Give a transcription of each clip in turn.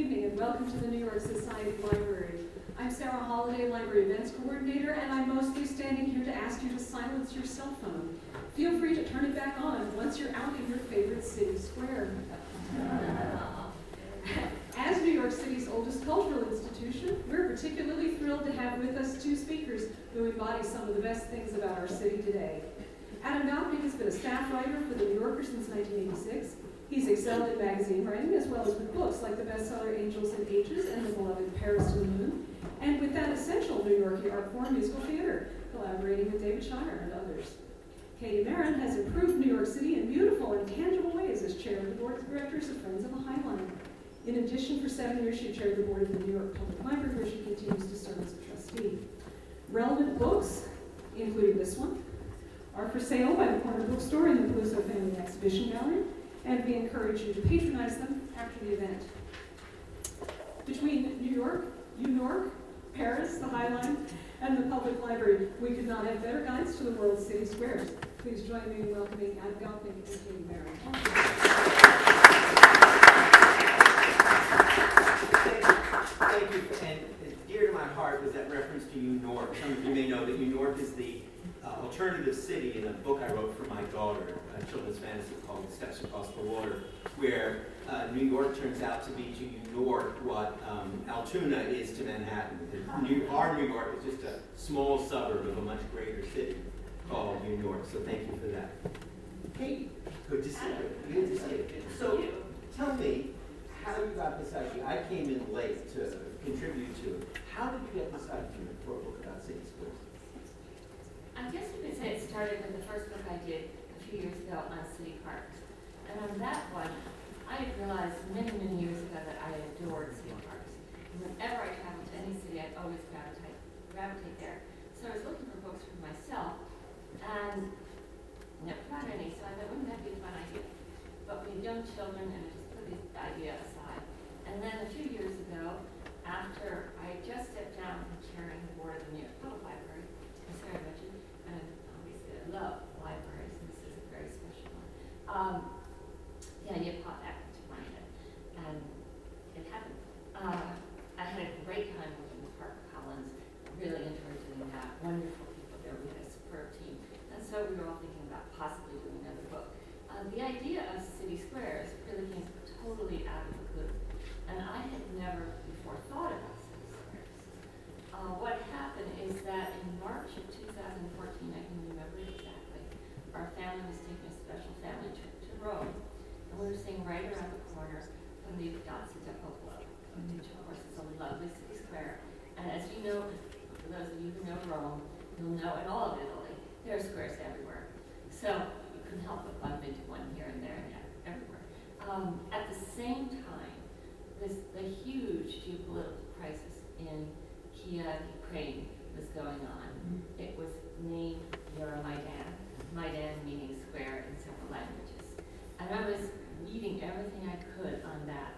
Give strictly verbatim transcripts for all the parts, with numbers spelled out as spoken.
evening and welcome to the New York Society Library. I'm Sarah Holliday, Library Events Coordinator, and I'm mostly standing here to ask you to silence your cell phone. Feel free to turn it back on once you're out in your favorite city square. As New York City's oldest cultural institution, we're particularly thrilled to have with us two speakers who embody some of the best things about our city today. Adam Gopnik has been a staff writer for The New Yorker since nineteen eighty-six. He's excelled in magazine writing as well as with books like the bestseller Angels and Ages and the beloved Paris to the Moon, and with that essential New Yorkie art form, musical theater, collaborating with David Shire and others. Katie Marin has improved New York City in beautiful and tangible ways as chair of the board of directors of Friends of the High Line. In addition, for seven years, she chaired the board of the New York Public Library, where she continues to serve as a trustee. Relevant books, including this one, are for sale by the corner bookstore in the Peluso Family Exhibition Gallery, and we encourage you to patronize them after the event. Between New York, New York, Paris, the High Line, and the Public Library, we could not have better guides to the world's city squares. Please join me in welcoming Adam Gopnik and Katie Marin. Thank you. And dear to my heart was that reference to New York. Some of you may know that New York is the uh, alternative city in a book I wrote for my daughter, a children's fantasy called Steps Across the Water, where uh, New York turns out to be to New York what um, Altoona is to Manhattan. New, our New York is just a small suburb of a much greater city called New York. So thank you for that. Kate, good to see you. Good to see you. So tell me, how you got this idea? I came in late to contribute to it. How did you get this idea for a book about city squares? I guess you could say it started with the first book I did a few years ago on city parks. And on that one, I had realized many, many years ago that I adored city parks. And whenever I traveled to any city, I'd always gravitate, gravitate there. So I was looking for books for myself, and never found any, so I thought, wouldn't that be a fun idea? But we had young children, and I just put the idea aside. And then a few years ago, after I just stepped down from chairing the board of the New York Public Library, as Sarah mentioned, and obviously I love libraries, and this is a very special one. Um, the idea popped back into my head, and it happened. Uh, I had a great time working with Parker Collins, really enjoyed doing that. Wonderful people there, we had a superb team. And so we were all thinking about possibly doing another book. Uh, the idea of city squares really came totally out of the blue. And I had never before thought about city squares. Uh, what happened is that in March of two thousand fourteen, I can remember it exactly, our family was taking a special family trip to Rome. And we were sitting right around the corner from the Piazza del Popolo, which of course is a lovely city square. And as you know, for those of you who know Rome, you'll know in all of Italy, there are squares everywhere. So you couldn't help but bump into one here and there and everywhere. Um, at the same time, this, the huge geopolitical crisis in Kiev, Ukraine was going on. Mm-hmm. It was named Euromaidan, Maidan meaning square in several languages. And I was reading everything I could on that.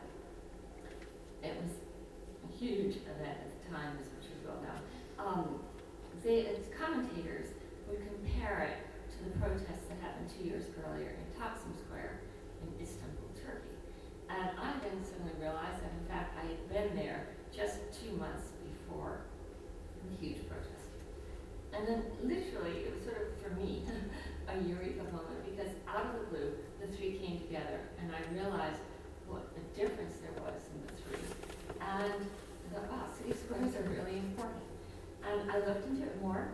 It was a huge event at the time, as which you well know. Um, they, as commentators would compare it to the protests that happened two years earlier in Taksim Square in Istanbul, Turkey. And I then suddenly realized that, in fact, I had been there just two months before the huge protest. And then, literally, it was sort of, for me, a eureka moment, because out of the blue, the three came together, and I realized what a difference there was in the three. And I thought, wow, city squares are really important. And I looked into it more.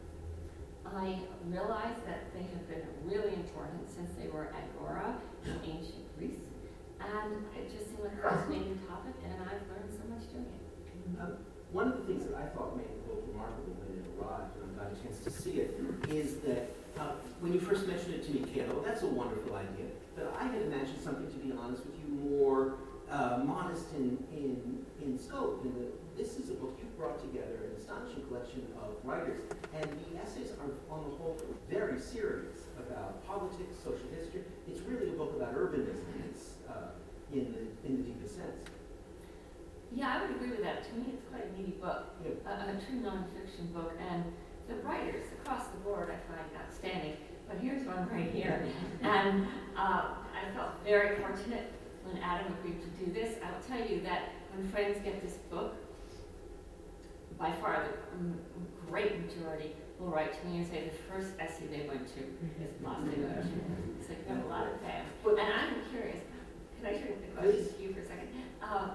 I realized that they have been really important since they were agora in ancient Greece. And it just seemed like a fascinating topic, and I've learned so much doing it. Uh, one of the things that I thought made the book remarkable when it arrived, and I got a chance to see it, is that uh, when you first mentioned it to me, Kate, oh, that's a wonderful idea. But I had imagined something, to be honest with you, more uh, modest in, in, in scope. And the, this is a book you brought together, an astonishing collection of writers. And the essays are, on the whole, very serious about politics, social history. It's really a book about urbanism. It's uh, in the in the deepest sense. Yeah, I would agree with that. To me, it's quite a meaty book, Yeah. a, a true nonfiction book, and the writers across the board I find outstanding. But here's one right here, and uh, I felt very fortunate when Adam agreed to do this. I will tell you that when friends get this book, by far the mm, great majority will write to me and say the first essay they went to is Place des Vosges. It's like, got a lot of fans. And I'm curious, can I turn the question to you for a second? Uh,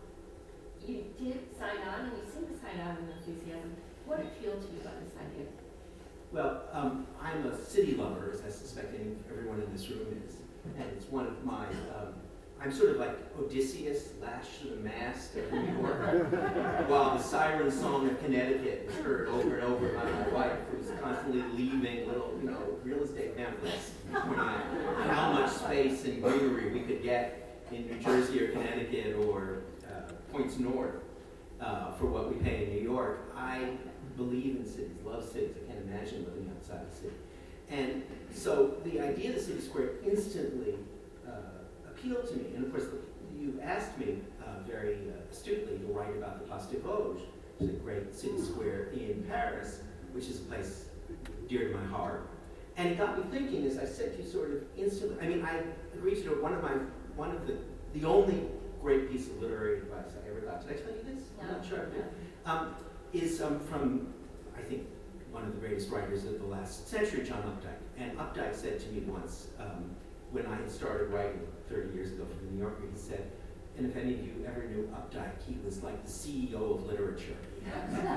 you did sign on, and you seem to sign on with enthusiasm. What appealed to you about this idea? Well, um, I'm a city lover, as I suspect any, everyone in this room is. And it's one of my, um, I'm sort of like Odysseus lashed to the mast of New York, while the siren song of Connecticut was heard over and over by my wife, who was constantly leaving little, you know, real estate pamphlets pointing out how much space and greenery we could get in New Jersey or Connecticut or uh, points north uh, for what we pay in New York. I believe in cities, love cities. I can't imagine living outside the city. And so the idea of the city square instantly uh, appealed to me. And of course, the, you asked me uh, very uh, astutely to write about the Place des Vosges, which is a great city square in Paris, which is a place dear to my heart. And it got me thinking, as I said to you, sort of instantly. I mean, I agreed to one of my, one of the, the only great piece of literary advice I ever got. Did I tell you this? No. I'm not sure I did. Um, is um, from, I think, one of the greatest writers of the last century, John Updike. And Updike said to me once, um, when I had started writing thirty years ago for the New Yorker, he said, and if any of you ever knew Updike, he was like the C E O of literature. He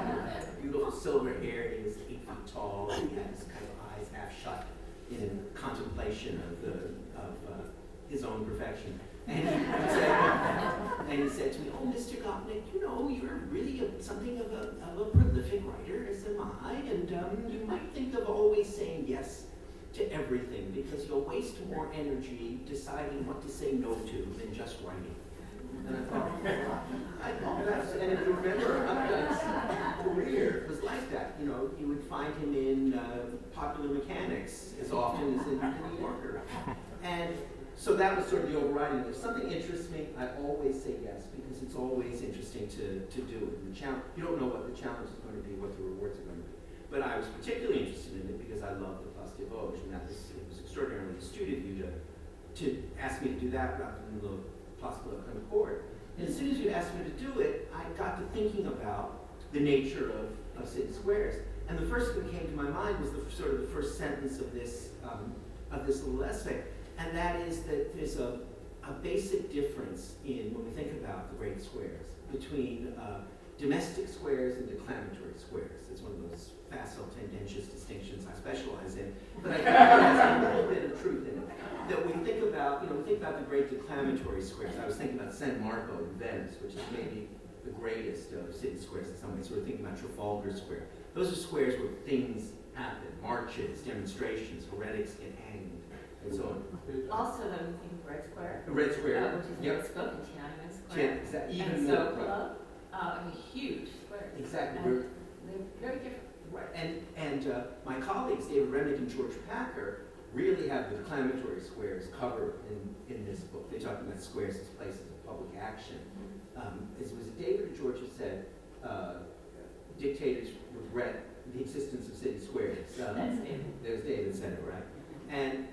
had beautiful silver hair, he was eight feet tall, and he had his kind of eyes half shut in contemplation of the of uh, his own perfection. And he, said, and he said to me, oh, Mister Gopnik, you know, you're really a, something of a, of a prolific writer, as am I, and um, you might think of always saying yes to everything, because you'll waste more energy deciding what to say no to than just writing. And I thought, I thought that's, and if you remember, Updike's career was like that. You know, you would find him in uh, Popular Mechanics as often as in the New Yorker. And so that was sort of the overriding. If something interests me, I always say yes, because it's always interesting to, to do it. And the challenge, you don't know what the challenge is going to be, what the rewards are going to be. But I was particularly interested in it because I love the Place des Vosges, and that was, it was extraordinarily astute of you to, to ask me to do that rather than the Place de la Concorde. And as soon as you asked me to do it, I got to thinking about the nature of, of city squares. And the first thing that came to my mind was the sort of the first sentence of this, um, of this little essay. And that is that there's a, a basic difference in, when we think about the great squares, between uh, domestic squares and declamatory squares. It's one of those facile, tendentious distinctions I specialize in. But I think there's a little bit of truth in it. That we think about, you know, we think about the great declamatory squares. I was thinking about San Marco in Venice, which is maybe the greatest of city squares in some ways. We're thinking about Trafalgar Square. Those are squares where things happen, marches, demonstrations, heretics get hanged, and so on. Also, though, we think of Red Square. Red Square, uh, which is yep. very spoken Tiananmen Square. Yeah, exactly. Even and more. Zocalo, uh, I mean, huge squares. Exactly. And they're very different. Right. And and uh, my colleagues, David Remnick and George Packer, really have the declamatory squares covered in, in this book. They talk about squares as places of public action. Um, it was David or George who said uh, dictators regret the existence of city squares. Um, That's David. There's David said it, right? And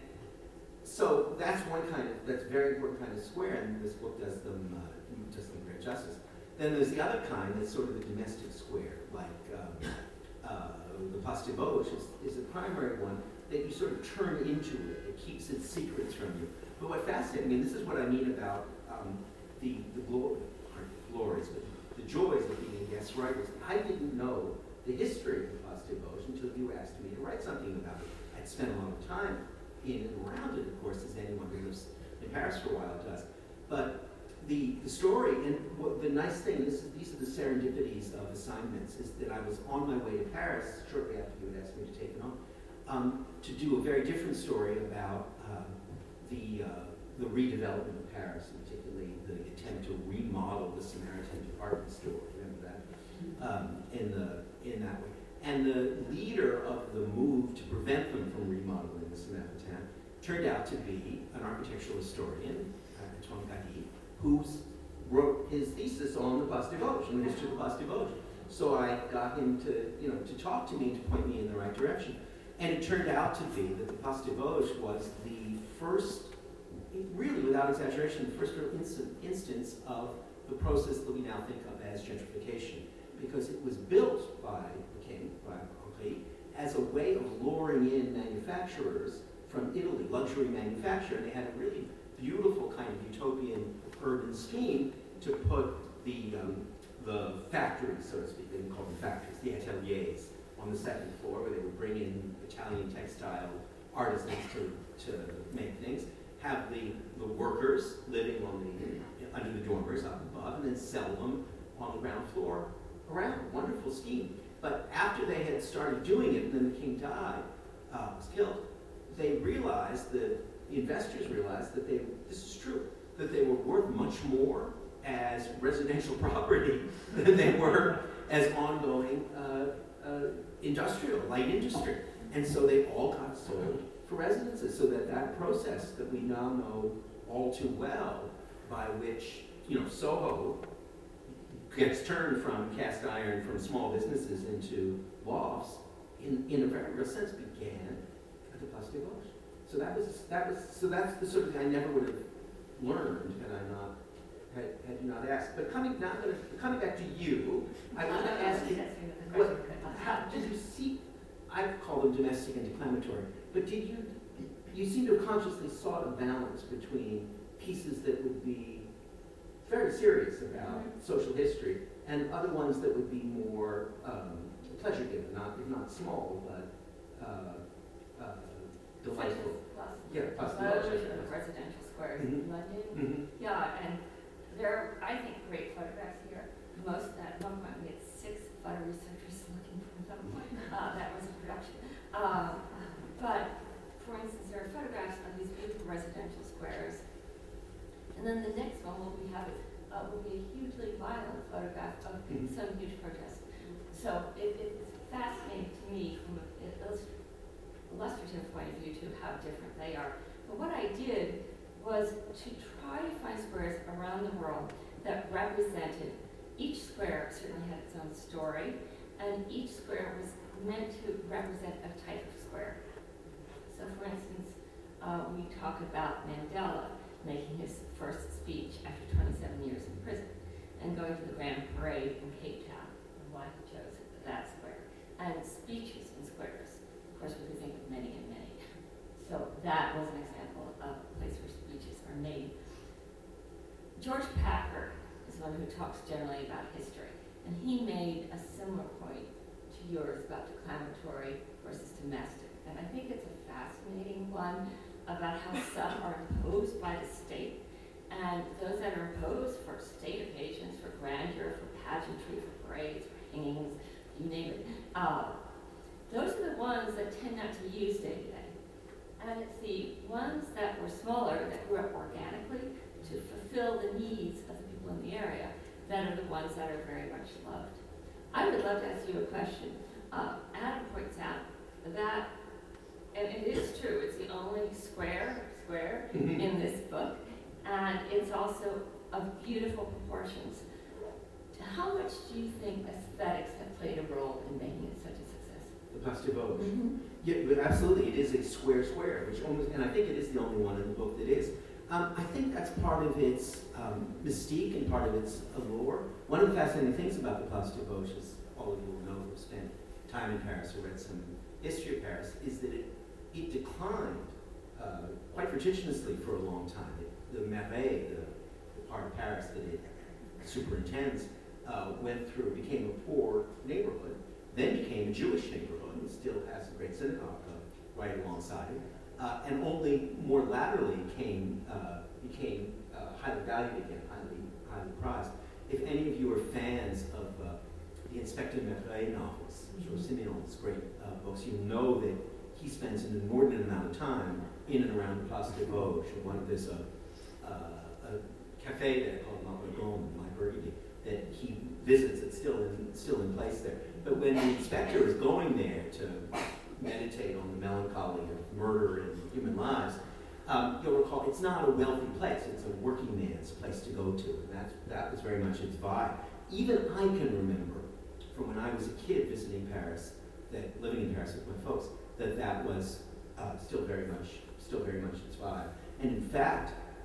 so that's one kind of, that's a very important kind of square, and this book does them, uh, does them great justice. Then there's the other kind that's sort of the domestic square, like um, uh, the Place des Vosges is, is a primary one that you sort of turn into it. It keeps its secrets from you. But what fascinates me, and this is what I mean about um, the, the glory, glories, but the joys of being a guest writer. I didn't know the history of the Place des Vosges until you asked me to write something about it. I'd spent a lot of time in and around it, of course, as anyone who lives in Paris for a while does. But the, the story, and what the nice thing, this is, these are the serendipities of assignments, is that I was on my way to Paris shortly after you had asked me to take it on, um, to do a very different story about um, the, uh, the redevelopment of Paris, and particularly the attempt to remodel the Samaritan department store. Remember that? Um, in, the, in that way. And the leader of the move to prevent them from remodeling the Samaritan turned out to be an architectural historian, uh, Antoine Gadi, who wrote his thesis on the Place des Vosges, and the history of the Place des Vosges. So I got him to, you know, to talk to me, to point me in the right direction. And it turned out to be that the Place des Vosges was the first, really without exaggeration, the first real instance of the process that we now think of as gentrification, because it was built by the king, by Henri, as a way of luring in manufacturers from Italy, luxury manufacture, and they had a really beautiful kind of utopian urban scheme to put the, um, the factories, so to speak, they didn't call them factories, the ateliers, on the second floor, where they would bring in Italian textile artisans to, to make things, have the, the workers living on the, under the dormers up above, and then sell them on the ground floor around. Wonderful scheme. But after they had started doing it, and then the king died, uh, was killed, they realized that, the investors realized that they, this is true, that they were worth much more as residential property than they were as ongoing uh, uh, industrial, light industry. And so they all got sold for residences, so that that process that we now know all too well, by which, you know, Soho gets turned from cast iron, from small businesses into lofts, in, in a very real sense began at the Place des Vosges. So that was, that was, so that's the sort of thing I never would have learned had I not, had, had you not asked. But coming, now I'm gonna, coming back to you, I want to ask you, what, how, did you see, I call them domestic and declamatory, but did you, you seem to have consciously sought a balance between pieces that would be very serious about mm-hmm. social history and other ones that would be more um, pleasure-giving, not, if not small, but uh, uh, delightful. Plus, yeah, plus the residential squares mm-hmm. in London. Mm-hmm. Yeah, and there are, I think, great photographs here. Most, at one point, we had six photo researchers looking for them. Uh, that was a production. Uh, but, for instance, there are photographs of these beautiful residential squares. And then the next one will be have uh, will be a hugely violent photograph of mm-hmm. some huge protest. So it, it's fascinating to me from an illustrative point of view to how different they are. But what I did was to try to find squares around the world that represented, each square certainly had its own story, and each square was meant to represent a type of square. So for instance, uh, we talk about Mandela making his first speech after twenty-seven years in prison and going to the Grand Parade in Cape Town, and why he chose that square. And speeches in squares. Of course, we could think of many and many. So that was an example of a place where speeches are made. George Packer is one who talks generally about history, and he made a similar point to yours about declamatory versus domestic. And I think it's a fascinating one about how some are imposed by the state, and those that are imposed for state occasions, for grandeur, for pageantry, for parades, for hangings, you name it. Uh, those are the ones that tend not to be used day to day. And it's the ones that were smaller, that grew up organically to fulfill the needs of the people in the area, that are the ones that are very much loved. I would love to ask you a question. Uh, Adam points out that, and it is true, it's the only square, square mm-hmm. in this book, and it's also of beautiful proportions. How much do you think aesthetics have played a role in making it such a success? The Place des Vosges. Mm-hmm. Yeah, but absolutely, it is a square square, which almost, and I think it is the only one in the book that is. Um, I think that's part of its um, mystique and part of its allure. One of the fascinating things about the Place des Vosges, as all of you will know who spent time in Paris or read some history of Paris, is that it, it declined uh, quite fortuitously for a long time. It, the Marais, the, the part of Paris that it superintends, uh, went through, became a poor neighborhood, then became a Jewish neighborhood, and still has a great synagogue uh, right alongside it. Uh, and only more latterly came, uh, became uh, highly valued again, highly, highly prized. If any of you are fans of uh, the Inspector Maigret novels, Georges Simenon's great uh, books, you know that he spends an inordinate amount of time in and around the Place des Vosges. One, there's a, uh, a cafe there called La Bourgogne, My Burgundy, that he visits. It's still in, still in place there. But when the inspector is going there to meditate on the melancholy of murder and human lives, um, you'll recall it's not a wealthy place. It's a working man's place to go to. And that's, that was very much its vibe. Even I can remember from when I was a kid visiting Paris, that living in Paris with my folks, that that was uh, still very much, still very much its vibe. And in fact,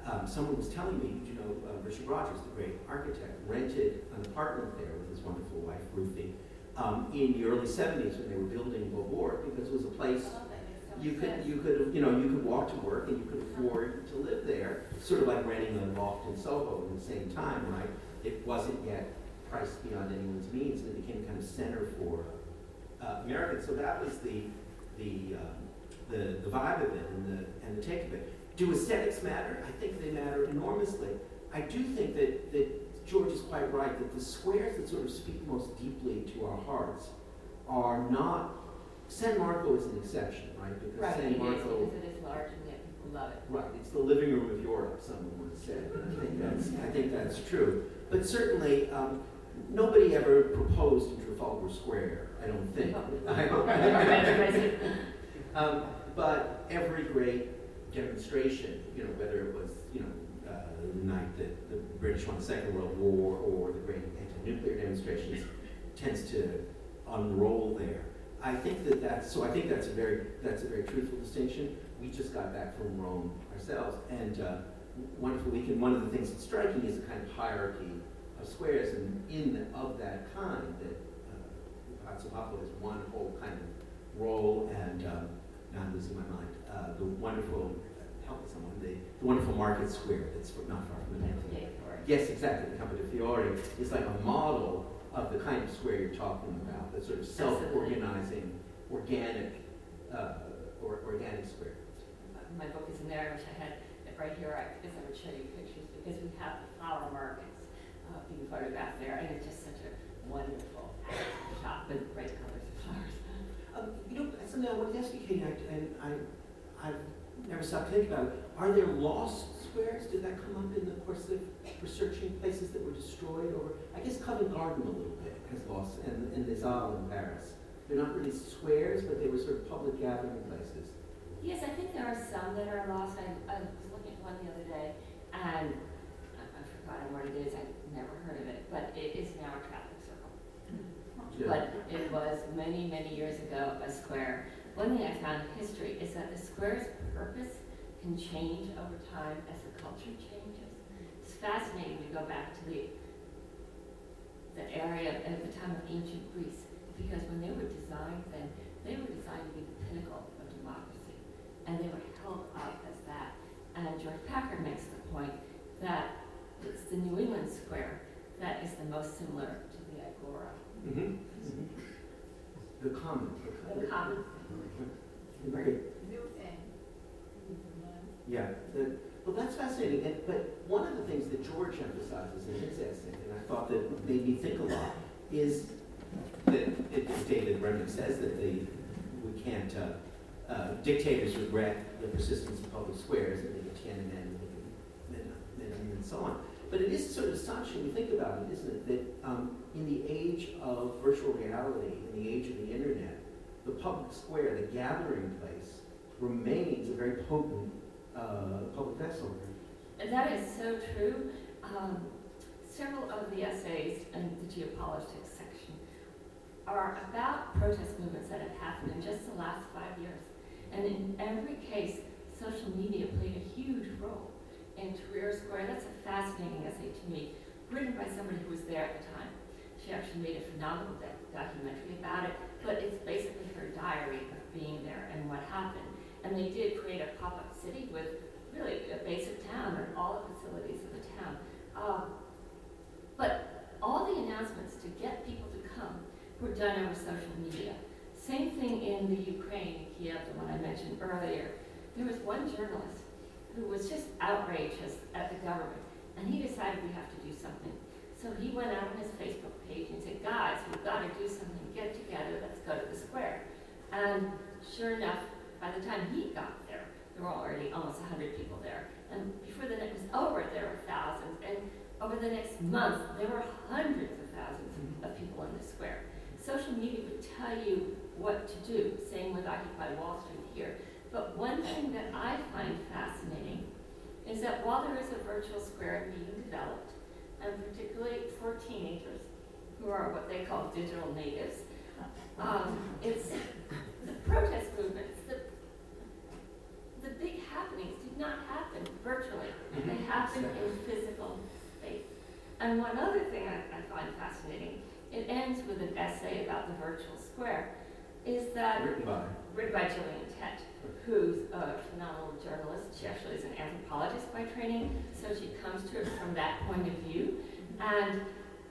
um, someone was telling me, you know, uh, Richard Rogers, the great architect, rented an apartment there with his wonderful wife, Ruthie, um, in the early seventies when they were building Beauvoir, because it was a place you could, you could, you know, you could walk to work and you could afford to live there, sort of like renting a loft in Soho at the same time, right? It wasn't yet priced beyond anyone's means, and it became kind of center for uh, Americans. So that was the the, um, the the vibe of it and the and the take of it. Do aesthetics matter? I think they matter enormously. I do think that that George is quite right that the squares that sort of speak most deeply to our hearts are not. San Marco is an exception, right? Because Right, San it is, Marco, because it is large and yet people love it. right? It's the living room of Europe, someone once said. And I think that's I think that's true. But certainly, um, nobody ever proposed in Trafalgar Square. I don't think. um, but every great demonstration, you know, whether it was you know uh, the night that the British won the Second World War or the great anti-nuclear demonstrations, tends to unroll there. I think that that's so. I think that's a very that's a very truthful distinction. We just got back from Rome ourselves, and uh, wonderful weekend. One of the things that's striking is the kind of hierarchy of squares, and in the, of that kind, that uh, Palazzo Popolo is one whole kind of role. And um, now I'm losing my mind. Uh, the wonderful uh, help someone the, the wonderful market square that's not far from the Napoli. Yes, exactly. The Campo de Fiore is like a model of the kind of square you're talking about, the sort of self-organizing, organic, uh, or organic square. My book is in there, which I had it right here, I guess I would show you pictures, because we have the flower markets uh, being photographed there, and it's just such a wonderful shop with bright colors of flowers. Um, you know, something I wanted to ask you, Katie, I, and I, I've never stopped thinking about it. Are there lost squares? Did that come up in the course of researching places that were destroyed? Or I guess Covent Garden a little bit has lost, and, and Les Halles in Paris. They're not really squares, but they were sort of public gathering places. Yes, I think there are some that are lost. I, I was looking at one the other day, and I, I've forgotten what it is. I've never heard of it, but it is now a traffic circle. Yeah. But it was many, many years ago a square. One thing I found in history is that the square's purpose can change over time as the culture changes. It's fascinating to go back to the the area at the time of ancient Greece, because when they were designed then, they were designed to be the pinnacle of democracy, and they were held up as that. And George Packard makes the point that it's the New England square that is the most similar to the Agora. Mm-hmm. Mm-hmm. The common. The common. Okay. Yeah, the, well, that's fascinating. And, but one of the things that George emphasizes in his essay, and I thought that made me think a lot, is that it, David Remnick says that the, we can't, uh, uh, dictators regret the persistence of public squares, and they get Tiananmen and, and so on. But it is sort of astonishing to think about it, isn't it, that um, in the age of virtual reality, in the age of the internet, the public square, the gathering place, remains a very potent uh, public vessel. And that is so true. Um, several of the essays in the geopolitics section are about protest movements that have happened in just the last five years. And in every case, social media played a huge role. In Tahrir Square, that's a fascinating essay to me, written by somebody who was there at the time. She actually made a phenomenal documentary about it, but it's basically her diary of being there and what happened. And they did create a pop-up city with really a basic town and all the facilities of the town. Um, but all the announcements to get people to come were done over social media. Same thing in the Ukraine, Kiev, the one I mentioned earlier. There was one journalist who was just outrageous at the government, and he decided we have to do something. So he went out on his Facebook page and said, guys, we've got to do something, get together, let's go to the square. And sure enough, by the time he got there, there were already almost one hundred people there. And before the night was over, there were thousands. And over the next month, there were hundreds of thousands of people in the square. Social media would tell you what to do, same with Occupy Wall Street here. But one thing that I find fascinating is that while there is a virtual square being developed, and particularly for teenagers who are what they call digital natives, um, it's the protest movements, the, the big happenings did not happen virtually. They happen in physical space. And one other thing I, I find fascinating, it ends with an essay about the virtual square, is that Written by. written by Gillian Tett, who's a phenomenal journalist. She actually is an anthropologist by training, so she comes to it from that point of view. And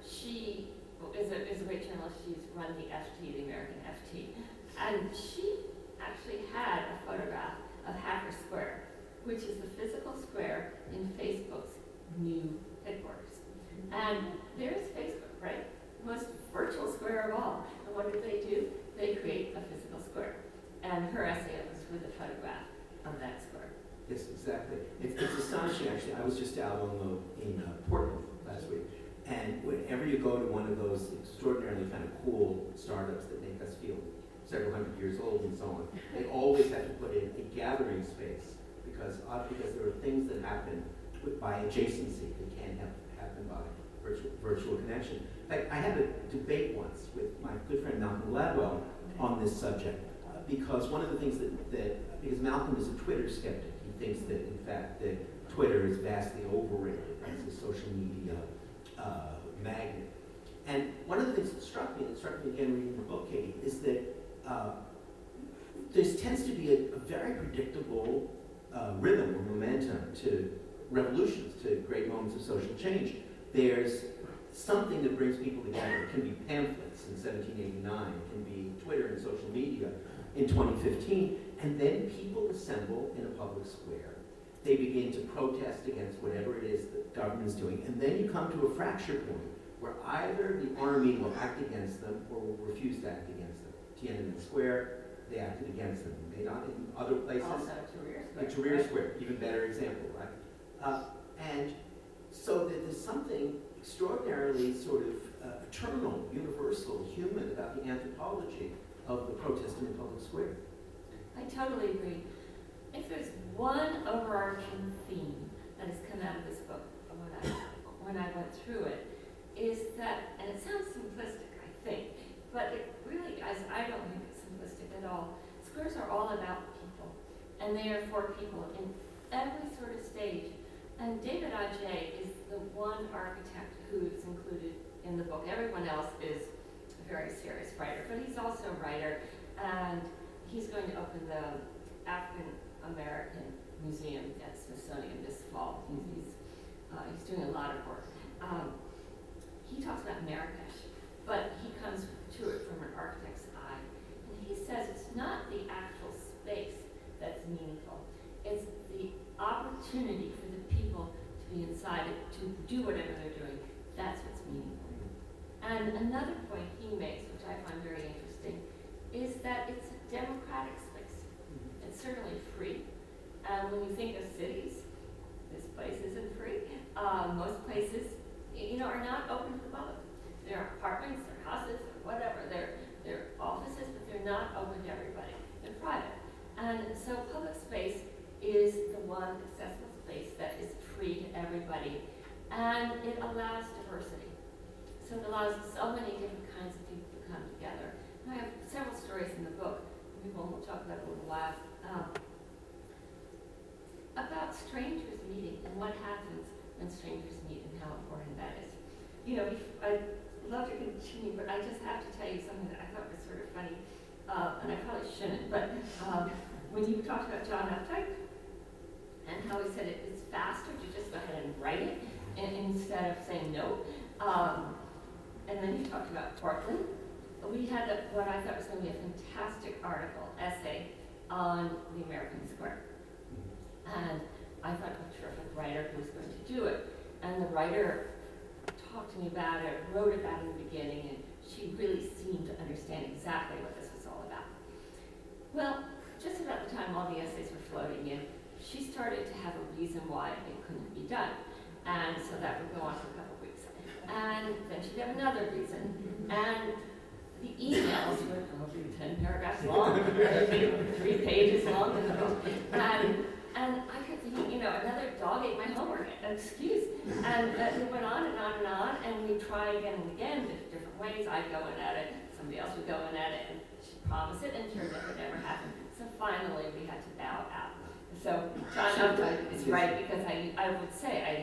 she is a, is a great journalist. She's run the F T, the American F T. And she actually had a photograph of Hacker Square, which is the physical square in Facebook's new headquarters. And there's Facebook, right? Most virtual square of all. And what did they do? They create a physical square. And her essay was with a photograph of that square. Yes, exactly. It's, it's astonishing, actually. I was just out on the, in uh, Portland last week. And whenever you go to one of those extraordinarily kind of cool startups that make us feel several hundred years old and so on, they always have to put in a gathering space because, uh, because there are things that happen with, by adjacency that can't have, happen by virtual, virtual connection. In fact, I had a debate once with my good friend Malcolm Gladwell on this subject uh, because one of the things that, that, because Malcolm is a Twitter skeptic, he thinks that in fact that Twitter is vastly overrated as a social media uh, magnet. And one of the things that struck me, that struck me again reading your book, Katie, is that uh, there tends to be a, a very predictable uh, rhythm or momentum to revolutions, to great moments of social change. There's something that brings people together. It can be pamphlets in seventeen eighty-nine, it can be Twitter and social media in twenty fifteen, and then people assemble in a public square. They begin to protest against whatever it is that government is doing, and then you come to a fracture point where either the army will act against them or will refuse to act against them. Tiananmen Square, they acted against them. They not in other places. Also, Tahrir Square. Like Tahrir Square, even better example, right? Uh, and so that there's something extraordinarily sort of uh, eternal, universal, human about the anthropology of the protest in the public square. I totally agree. If there's one overarching theme that has come out of this book when I, when I went through it, is that, and it sounds simplistic, I think, but it really, as I don't think it's simplistic at all, squares are all about people, and they are for people in every sort of stage. And David Adjaye is the one architect who is included in the book. Everyone else is a very serious writer, but he's also a writer, and he's going to open the African American Museum at Smithsonian this fall. He's, he's, uh, he's doing a lot of work. Um, he talks about Marrakesh, but he comes to it from an architect's eye. And he says it's not the actual space that's meaningful. It's the opportunity for the people to be inside it, to do whatever they're doing. That's what's meaningful. And another point he makes, which I find very interesting, is that it's a democratic space. It's certainly free. And when you think of cities, this place isn't free. Uh, most places, you know, are not open to the public. They're apartments, they're houses, or whatever. They're, they're offices, but they're not open to everybody. They're private. And so public space is the one accessible space that is free to everybody. And it allows diversity. So it allows so many different kinds of people to come together. And I have several stories in the book. Maybe we'll talk about it a little while. Um, about strangers meeting and what happens when strangers meet and how important that is. You know, I'd love to continue, but I just have to tell you something that I thought was sort of funny, uh, and I probably shouldn't, but um, when you talked about John Updike and how he said it, it's faster to just go ahead and write it and, instead of saying no. Um, and then you talked about Portland. We had a, what I thought was going to be a fantastic article, essay, on the American Square. And I thought a terrific writer who was going to do it. And the writer talked to me about it, wrote about it in the beginning, and she really seemed to understand exactly what this was all about. Well, just about the time all the essays were floating in, she started to have a reason why it couldn't be done. And so that would go on for a couple of weeks. And then she'd have another reason. And the emails were probably ten paragraphs long, three pages long in the book. And, and I kept thinking, you know, another dog ate my homework, an excuse. And uh, it went on and on and on, and we tried again and again, different ways. I'd go in at it, somebody else would go in at it, and she'd promise it, and sure that would never happen. So finally, we had to bow out. So John Updike is right, because I, I would say I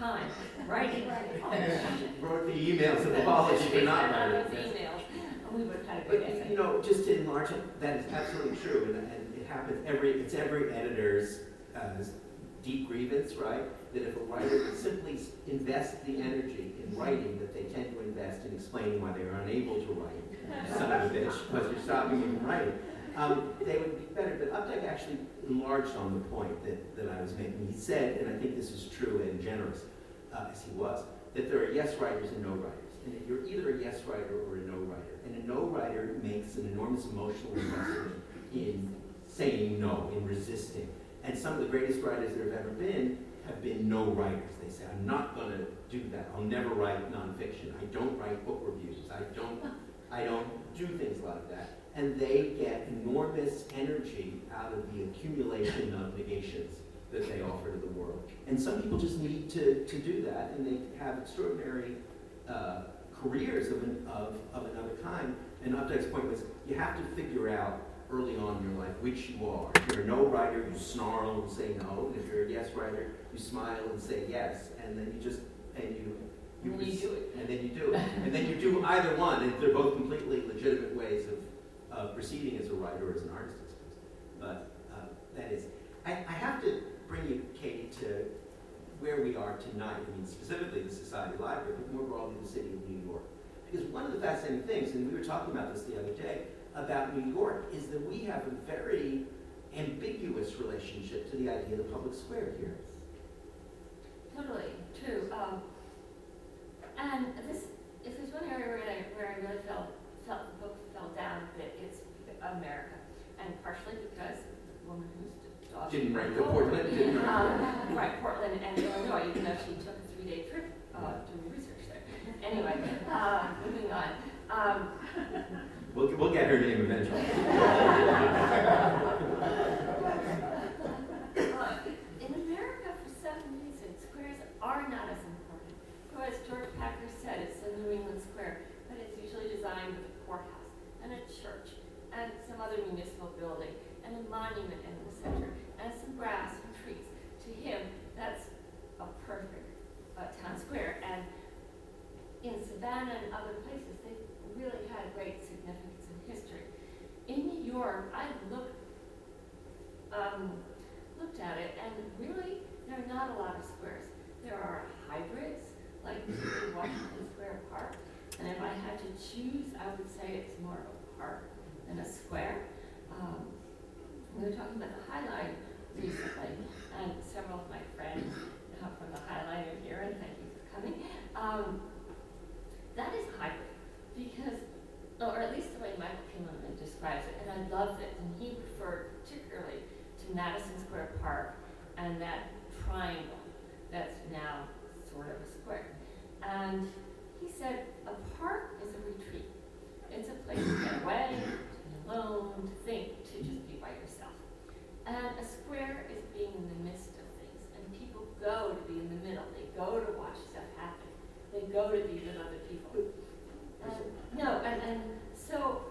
time writing. Wrote the emails of apology for not writing. Those emails, and we would have had a But, good essay. you know, just to enlarge it, that is absolutely true, and, and it happens every, it's every editor's uh, deep grievance, right? That if a writer would simply invest the energy in writing that they tend to invest in explaining why they are unable to write, son of a bitch, because you're stopping them from writing, um, they would be better. But Updike actually enlarged on the point that, that I was making. He said, and I think this is true and generous, uh, as he was, that there are yes writers and no writers, and that you're either a yes writer or a no writer. And a no writer makes an enormous emotional investment in saying no, in resisting. And some of the greatest writers there have ever been have been no writers. They say, I'm not going to do that. I'll never write nonfiction. I don't write book reviews. I don't, I don't do things like that. And they get enormous energy out of the accumulation of negations that they offer to the world. And some people just need to, to do that, and they have extraordinary uh, careers of, an, of, of another kind. And Updike's point was, you have to figure out early on in your life which you are. If you're a no writer, you snarl and say no. And if you're a yes writer, you smile and say yes. And then you just, and you, you, and you do it. And then you do it. And then you do either one. And they're both completely legitimate ways of uh, proceeding as a writer or as an artist, I suppose. But uh, that is, I, I have to bring you, Katie, to where we are tonight. I mean, specifically the Society Library, but more broadly the city of New York. Because one of the fascinating things, and we were talking about this the other day, about New York, is that we have a very ambiguous relationship to the idea of the public square here. Totally true. Um, and this, if there's one area where I, where I really felt felt the book fell down a bit, it's America, and partially because the woman who's daughter didn't write the Portland, didn't write. Um, right, Portland and Illinois, even though she took a three-day trip uh, doing research there. Anyway, uh, moving on. Um, We'll, we'll get her name eventually. uh, in America, for some reason, squares are not as important. So as George Packer said, it's the New England square, but it's usually designed with a courthouse and a church and some other municipal building and a monument in the center and some grass and trees. To him, that's a perfect uh, town square. And in Savannah and other places, they really had great significance in history. In New York, I looked um, looked at it, and really, there are not a lot of squares. There are hybrids, like Washington Square Park, and if I had to choose, I would say it's more of a park than a square. Um, we were talking about the High Line recently, and several of my friends uh, from the High Line are here, and thank you for coming. Um, that is hybrid. Because, or at least the way Michael Kimmelman describes it, and I loved it, and he referred particularly to Madison Square Park and that triangle that's now sort of a square. And he said, a park is a retreat. It's a place to get away, to be alone, to think, to just be by yourself. And a square is being in the midst of things, and people go to be in the middle. They go to watch stuff happen. They go to be with other people. Um, no, and, and so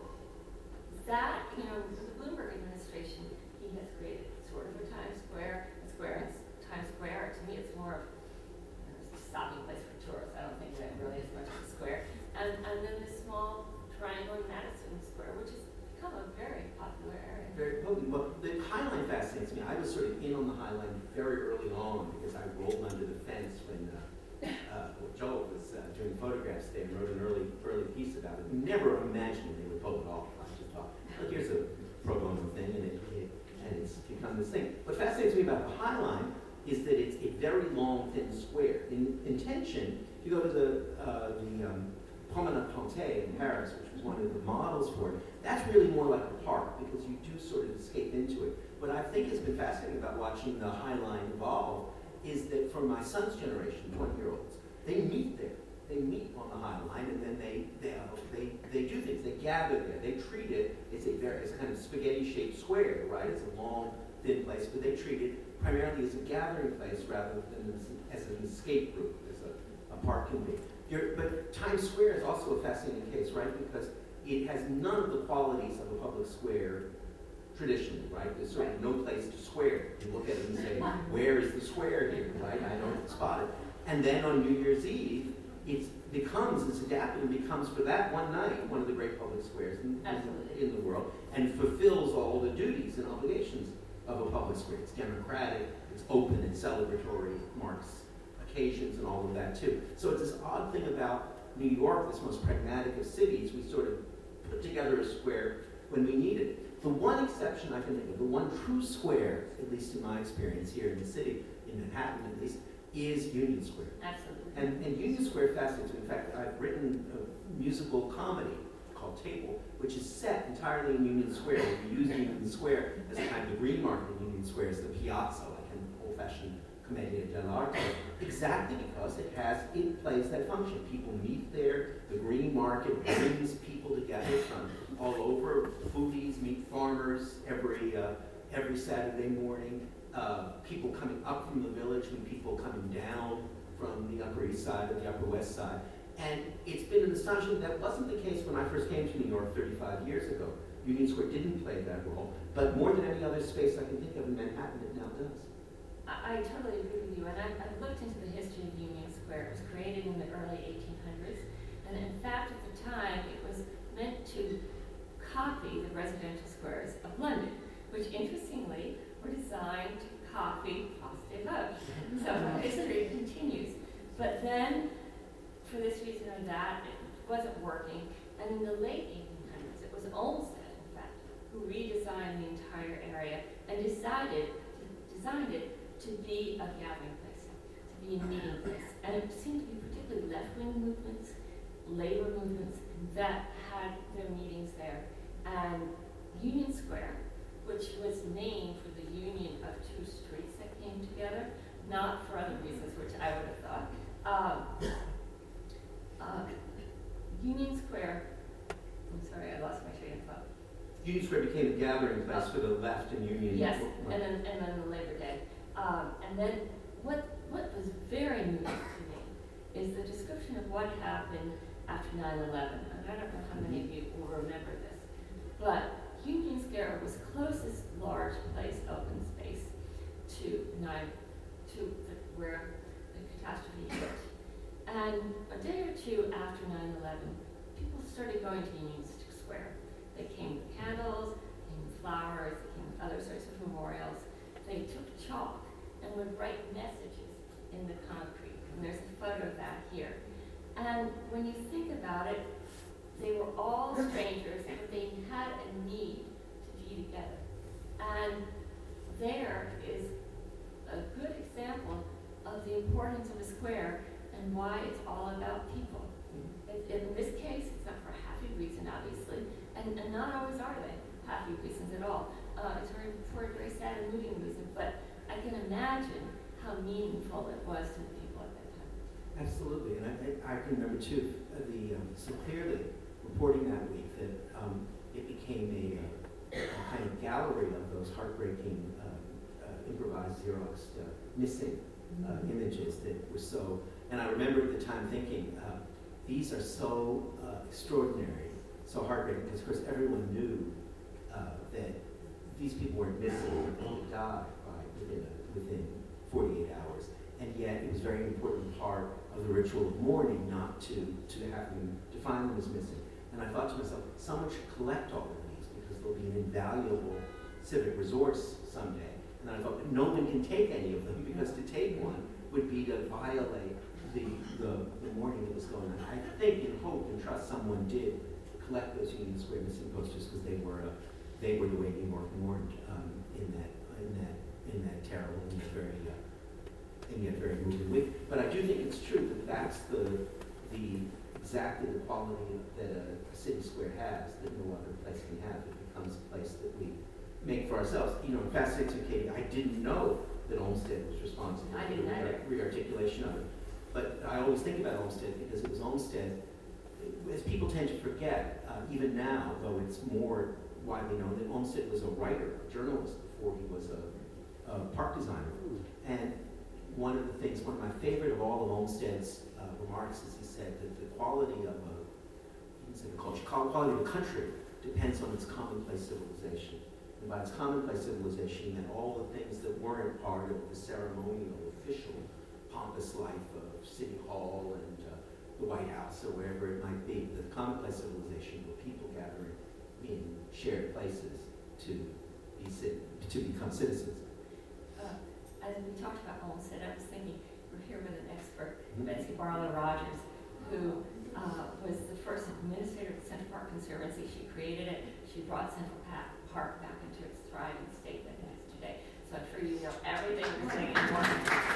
that, you know, the Bloomberg administration, he has created sort of a Times Square, a square is Times Square. To me, it's more of you know, a stopping place for tourists. I don't think that really is much of a square. And, and then this small triangle in Madison Square, which has become a very popular area. Very potent. Well, the High Line fascinates me. I was sort of in on the High Line very early on because I rolled under the fence when uh, Uh, well, Joel was uh, doing photographs there and wrote an early early piece about it. Never imagining they would pull it off. I just thought, look, here's a pro bono thing, and, it, it, and it's become this thing. What fascinates me about the High Line is that it's a very long, thin square. In intention, if you go to the, uh, the um, Promenade Panthée in Paris, which was one of the models for it, that's really more like a park because you do sort of escape into it. What I think has been fascinating about watching the High Line evolve is that for my son's generation, twenty-year-olds, they meet there. They meet on the High Line, and then they they, uh, they they do things. They gather there. They treat it as a very as a kind of spaghetti-shaped square, right? It's a long, thin place, but they treat it primarily as a gathering place rather than as, as an escape route, as a, a park can be. You're, but Times Square is also a fascinating case, right? Because it has none of the qualities of a public square traditionally, right? There's sort of no place to square. You look at it and say, where is the square here, right? I don't spot it. And then on New Year's Eve, it becomes, it's adapted and becomes for that one night one of the great public squares in, in, in the world, and fulfills all the duties and obligations of a public square. It's democratic, it's open and celebratory, marks occasions and all of that too. So it's this odd thing about New York, this most pragmatic of cities. We sort of put together a square when we need it. The one exception I can think of, the one true square, at least in my experience here in the city, in Manhattan at least, is Union Square. Absolutely. And, and Union Square fascinates me. In fact, I've written a musical comedy called Table, which is set entirely in Union Square. We use Union Square as a kind of green market in Union Square as the piazza, like an old-fashioned Commedia dell'arte, exactly because it has, it plays that function. People meet there, the green market brings people together from all over. Foodies meet farmers every, uh, every Saturday morning. Uh, people coming up from the village meet people coming down from the Upper East Side or the Upper West Side. And it's been an astonishing, that wasn't the case when I first came to New York thirty-five years ago. Union Square didn't play that role, but more than any other space I can think of in Manhattan, it now does. I, I totally agree with you, and I, I've looked into the history of Union Square. It was created in the early eighteen hundreds, and in fact, at the time, it was meant to copy the residential squares of London, which interestingly were designed to copy Place des Vosges. So history continues. But then, for this reason or that, it wasn't working. And in the late eighteen hundreds, it was Olmsted, in fact, who redesigned the entire area and decided to, designed it to be a gathering place, to be a meeting place. And it seemed to be particularly left-wing movements, labor movements that had their meetings there. And Union Square, which was named for the union of two streets that came together, not for other reasons, which I would have thought. Um, uh, Union Square, I'm sorry, I lost my train of thought. Union Square became a gathering place for the left and Union. Yes, and then, and then the Labor Day. Um, and then what, what was very moving to me is the description of what happened after nine eleven. And I don't know how many of you will remember this, but Union Square was closest large place, open space, to nine, to the, where the catastrophe hit. And a day or two after nine eleven, people started going to Union Square. They came with candles, they came with flowers, they came with other sorts of memorials. They took chalk and would write messages in the concrete. And there's a photo of that here. And when you think about it, they were all strangers, but they had a need to be together. And there is a good example of the importance of a square and why it's all about people. It, in this case, it's not for a happy reason, obviously, and, and not always are they happy reasons at all. Uh, it's very, for a very sad and moving reason, but I can imagine how meaningful it was to the people at that time. Absolutely, and I, I can remember too, uh, the um, so clearly reporting that week that um, it became a, uh, a kind of gallery of those heartbreaking uh, uh, improvised Xerox uh, missing uh, images that were so, and I remember at the time thinking, uh, these are so uh, extraordinary, so heartbreaking, because of course everyone knew uh, that these people weren't missing, they would die by within, a, within forty-eight hours, and yet it was a very important part of the ritual of mourning not to, to have them, to find them as missing. And I thought to myself, someone should collect all of these because they'll be an invaluable civic resource someday. And then I thought, no one can take any of them because to take one would be to violate the, the, the mourning that was going on. I think and hope and trust someone did collect those Union Square missing posters because they were uh, they were the way New York mourned um, in that in that in that terrible and yet very uh, and yet very moving week. But I do think it's true that that's the the exactly the quality that a, a city square has that no other place can have. It becomes a place that we make for ourselves. You know, it fascinates me, Katie. I didn't know that Olmsted was responsible I for didn't the either. re-articulation of it. But I always think about Olmsted because it was Olmsted, as people tend to forget, uh, even now, though it's more widely known, that Olmsted was a writer, a journalist, before he was a, a park designer. And one of the things, one of my favorite of all of Olmsted's uh, remarks is he said that the quality of a, he said the culture, quality of a country depends on its commonplace civilization. And by its commonplace civilization, he meant all the things that weren't part of the ceremonial, official pompous life of City Hall and uh, the White House or wherever it might be, the commonplace civilization where people gather in shared places to be cit- to become citizens. Uh, as we talked about Olmsted, I was thinking, we're here with an expert, Mhm. Betsy Barlow Rogers, who uh, was the first administrator of the Central Park Conservancy. She created it. She brought Central Pa- Park back into its thriving state that it is today. So I'm sure you know everything we're saying in one.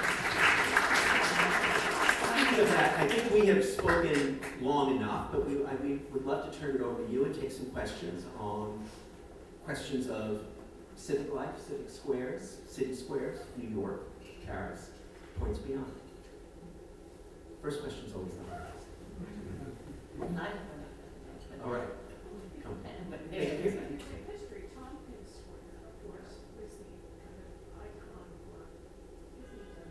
Speaking of that, I think we have spoken long enough, but we, I, we would love to turn it over to you and take some questions on questions of civic life, civic squares, city squares, New York, Paris, points beyond. First question is always the hardest. All right. Come. But there it is. History, Tompkins Square, of course, was the kind of icon for Islington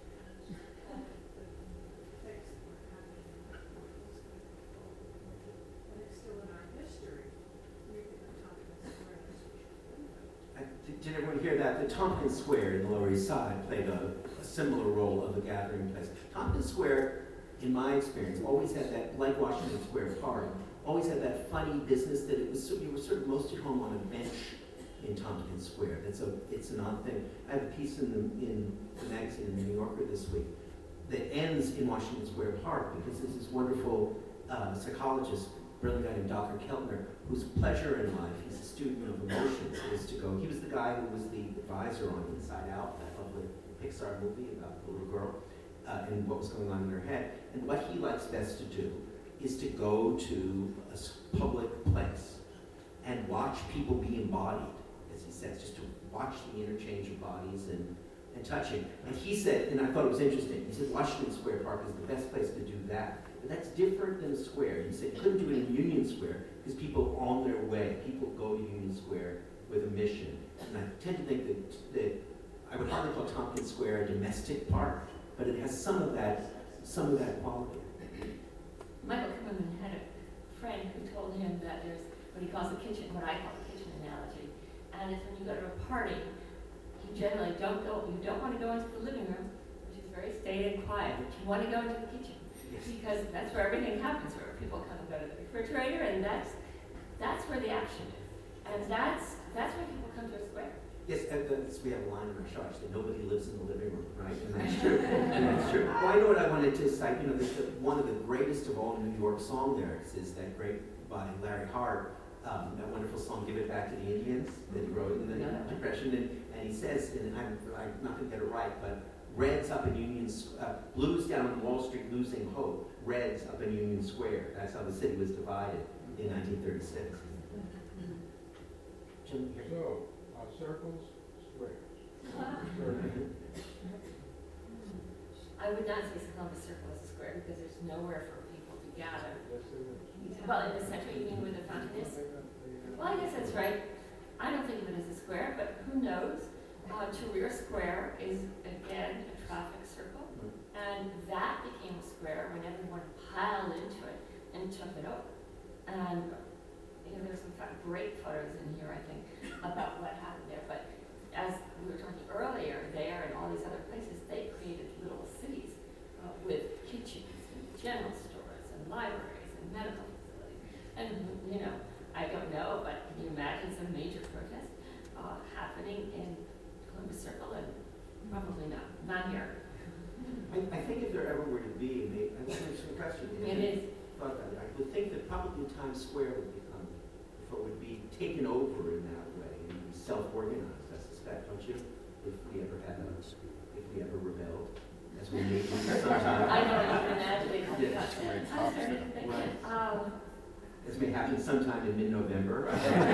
and the effects that were happening in that part was kind of old. And it's still in our history. We think of Tompkins Square as I, did, did everyone hear that? The Tompkins Square in the Lower East Side played a, a similar role of a gathering place. Tompkins Square, in my experience, always had that, like Washington Square Park, always had that funny business that it was, you were sort of most at home on a bench in Tompkins Square. It's a, it's an odd thing. I have a piece in the, in the magazine in the New Yorker this week that ends in Washington Square Park because there's this wonderful uh, psychologist, brilliant guy named Doctor Keltner, whose pleasure in life, he's a student of emotions, is to go. He was the guy who was the advisor on Inside Out, that lovely Pixar movie about the little girl. Uh, and what was going on in her head. And what he likes best to do is to go to a s- public place and watch people be embodied, as he says, just to watch the interchange of bodies and, and touching. And he said, and I thought it was interesting, he said Washington Square Park is the best place to do that. But that's different than a square. He said you couldn't do it in Union Square because people are on their way. People go to Union Square with a mission. And I tend to think that, that I would hardly call Tompkins Square a domestic park, but it has some of that, some of that quality. Michael Kamen had a friend who told him that there's what he calls a kitchen, what I call a kitchen analogy, and it's when you go to a party, you generally don't go, you don't want to go into the living room, which is very staid and quiet, but you want to go into the kitchen Yes. because that's where everything happens, where people come and go to the refrigerator, and that's that's where the action is, and that's that's where people come to a square. Yes, and that's, we have a line in our show, actually, nobody lives in the living room, right? And that's true, and that's true. Well, I know what I wanted to cite, you know, the, the, one of the greatest of all New York song lyrics is that great by Larry Hart, um, that wonderful song, Give It Back to the Indians, that he wrote in the Yeah. Depression, and, and he says, and I'm, I'm not going to get it right, but Reds up in Union, uh, Blues down on Wall Street losing hope, Reds up in Union Square. That's how the city was divided in nineteen thirty-six. Jim, here. So, uh, circles, squares. I would not say Columbus Circle is a square because there's nowhere for people to gather. Yes, it is. Well, in the center, you mean where the fountain is? Well, I guess that's right. I don't think of it as a square, but who knows? Uh, Tahrir Square is, again, a traffic circle, and that became a square when everyone piled into it and took it over. And, you know, there's some fa- great photos in here, I think, about what happened there, but as we were talking earlier, there and all these other places, they created little cities uh, with kitchens and general stores and libraries and medical facilities. And, you know, I don't know, but can you imagine some major protest uh, happening in Columbus Circle? And probably not, not here. I, I think if there ever were to be, and they, I think it's a question. It is. Thought about it. I would think that probably Times Square would become, if it would be taken over in that way, and be self-organized, I suspect, don't you? If we ever had a, if we ever rebelled, as we may do sometime. I don't even imagine. Yes. I started thinking, Right. um, As may happen sometime in mid-November.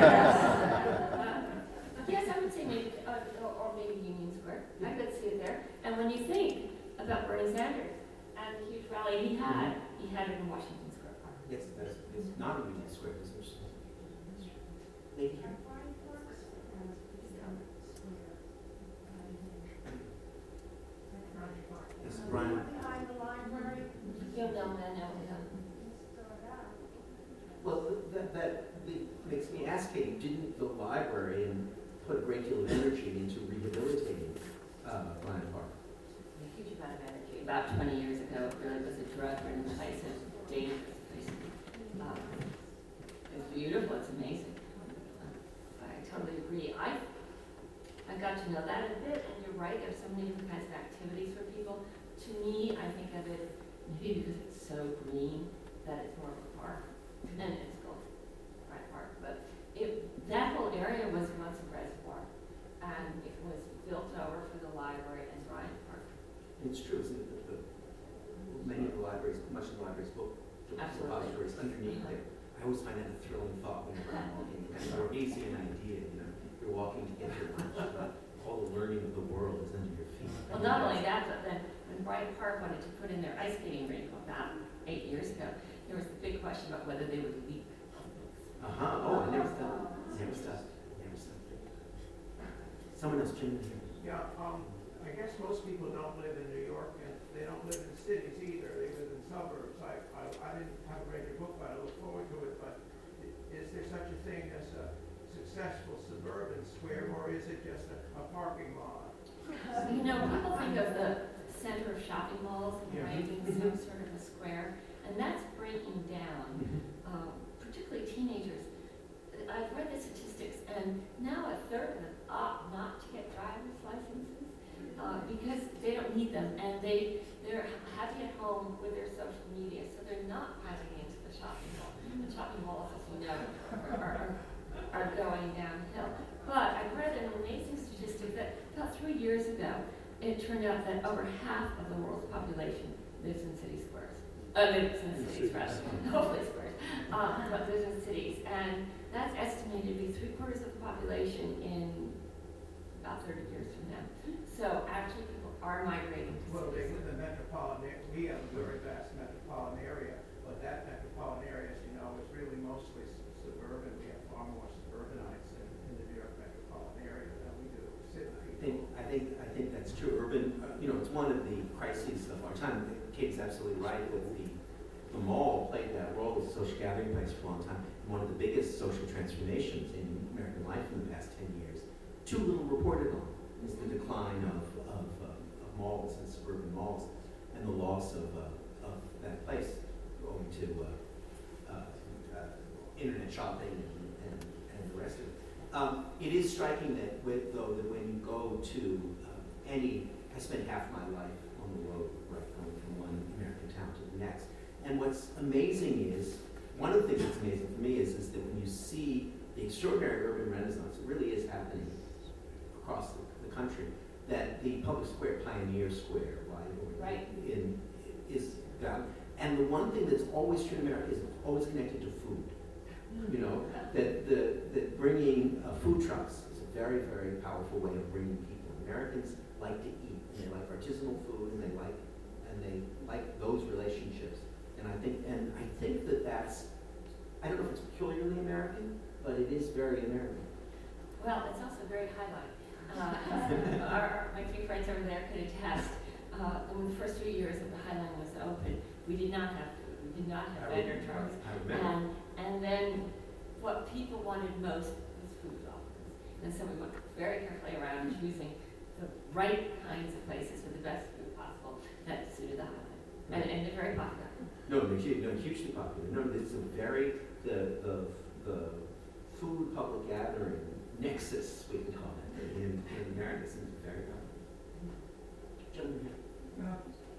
yes, I would say maybe, uh, or, or maybe Union Square. I could see it there. And when you think about Bernie Sanders and the huge rally he had, he had it in Washington Square Park. Yes, that's, it's not a Union Square, it's interesting. Lady here. Yes, Brian. Behind the library. You'll know, man, know, know. Well, that, that the- makes me ask Katie, didn't the library and put a great deal of energy into rehabilitating uh, Bryant Park? A huge amount of energy. about twenty years ago, it really was a drug-ridden place, a dangerous place. Um, it's beautiful, it's amazing. I totally agree. I I got to know that a bit, and you're right, there's so many different kinds of activities for people. To me, I think of it maybe because it's so green that it's more of a park, and it's called Bryant Park. But it, that whole area was once a reservoir, and it was built over for the library and Bryant Park. It's true, isn't it? The, the, many of the libraries, much of the library's book repositories underneath there. I always find that a thrilling thought whenever I'm walking. And it's more easy an idea, you know. You're walking to get your lunch, but all the learning of the world is under your feet. Well, not only that, but then when Bryant Park wanted to put in their ice skating rink about eight years ago, there was the big question about whether they would leak. Uh-huh. Oh, I never stopped. Never stopped. Never stopped. Someone else, Jim. Yeah, um, I guess most people don't live in New York, and they don't live in cities either. They live in suburbs. I, I, I didn't have read your book, but I look forward to it. But i- is there such a thing as a successful suburban square, or is it just a, a parking lot? You know, people think of the center of shopping malls and Yeah. making some sort of a square, and that's breaking down, um, particularly teenagers. I've read the statistics, and now a third of them opt not to get driver's licenses uh, because they don't need them, and they they're happy at home with their social media, so they're not piling into the shopping mall. The shopping malls, as you know, are, are, are going downhill. But I read an amazing statistic that about three years ago, it turned out that over half of the world's population lives in city squares. Uh, lives in cities, rather. Hopefully squares. Um, but lives in cities. And that's estimated to be three quarters of the population in about thirty years from now. So actually people are migrating to Well, they cities. live in the metropolitan, a- we have a very vast metropolitan area, but that metropolitan area, as you know, is really mostly s- suburban. We have far more suburbanites in, in the New York metropolitan area than we do city I think, people. I think, I think that's true. Urban, uh, you know, it's one of the crises of our time. Kate's absolutely right that the, the mall played that role as a social gathering place for a long time. And one of the biggest social transformations in American life in the past ten years, too little reported on, is the decline of, of, uh, of malls and suburban malls and the loss of, uh, of that place owing to uh, uh, uh, internet shopping and, and, and the rest of it. Um, it is striking that, with, though, that when you go to um, any, I spent half my life on the road, right, going from one American town to the next. And what's amazing is, one of the things that's amazing for me is, is that when you see the extraordinary urban renaissance, it really is happening across the, the country, that the public square, Pioneer Square, right, or Right. in, is down. And the one thing that's always true in America is always connected to food. You know, that the that bringing uh, food trucks is a very, very powerful way of bringing people. Americans like to eat, and they like artisanal food, and they like and they like those relationships. And I think and I think that that's I don't know if it's peculiarly American, but it is very American. Well, it's also very highlight. Uh, our, our, my three friends over there could attest. Uh, in the first few years that the High Line was open, we did not have food. We did not have I vendor remember. trucks. I remember. And, and then what people wanted most was food offerings. And so we went very carefully around choosing the right kinds of places with the best food possible that suited the High Line. And, and they're very popular. No, they're huge, no, hugely popular. No, it's a very the the the food public gathering nexus, we can call it, in, in America seems very popular. Gentlemen here. Uh,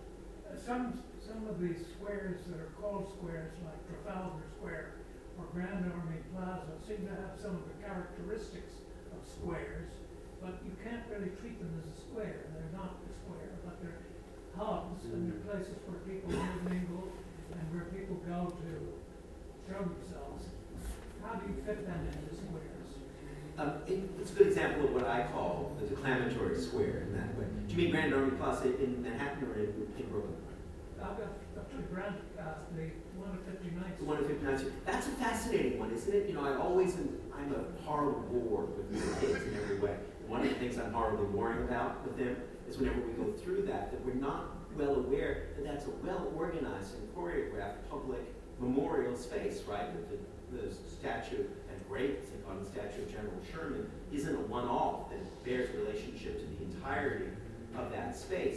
Some, some of these squares that are called squares, like Trafalgar Square or Grand Army Plaza, seem to have some of the characteristics of squares, but you can't really treat them as a square. They're not a square, but they're hubs, and they're places where people mingle and where people go to show themselves. How do you fit them into squares? Um, it, it's a good example of what I call the declamatory square in that way. Do you mean Grand Army Plaza in Manhattan or in, in Brooklyn? I've got up to Grand, uh, the one at fifty-ninth. The one at fifty-ninth Street. That's a fascinating one, isn't it? You know, I always am, I'm a horrible bore with the kids in every way. One of the things I'm horribly worrying about with them is whenever we go through that, that we're not well aware that that's a well-organized and choreographed public memorial space, right? That the, the statue, and great, on the statue of General Sherman, isn't a one-off that bears relationship to the entirety of that space.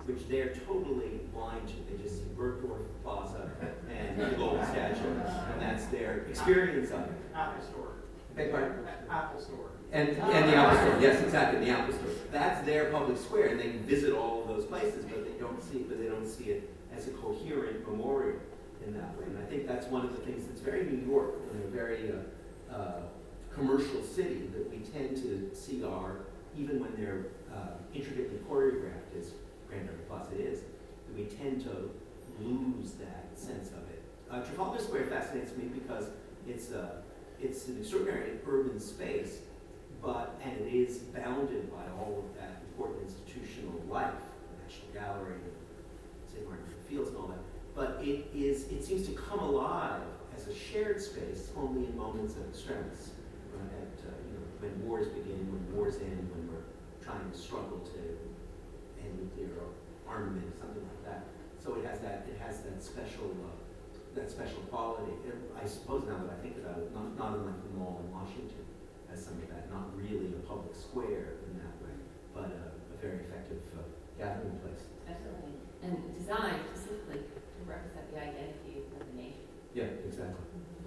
which they're totally blind to. They just see Bergdorf Plaza and the Golden Statue, and that's their experience of it. Apple Store. Beg pardon? Apple Store. And, and the Apple Store, yes, exactly, the Apple Store. That's their public square, and they can visit all of those places, but they don't see, but they don't see it as a coherent memorial in that way. And I think that's one of the things that's very New York, and a very uh, uh, commercial city, that we tend to see our, even when they're uh, intricately choreographed, as Grand River Plaza is, that we tend to lose that sense of it. Uh, Trafalgar Square fascinates me because it's a, it's an extraordinary urban space, but, and it is bounded by all of that important institutional life, the National Gallery, Saint Martin Fields and all that. But it is, it seems to come alive as a shared space only in moments of extremis. Uh, at, uh, you know, when wars begin, when wars end, when we're trying to struggle to end nuclear armament or something like that. So it has that, it has that special, uh, that special quality. And I suppose now that I think about it, not, not unlike the mall in Washington, as some of that, not really a public square in that way, but a, a very effective uh, gathering place. Absolutely. And designed specifically to represent the identity of the nation. Yeah, exactly.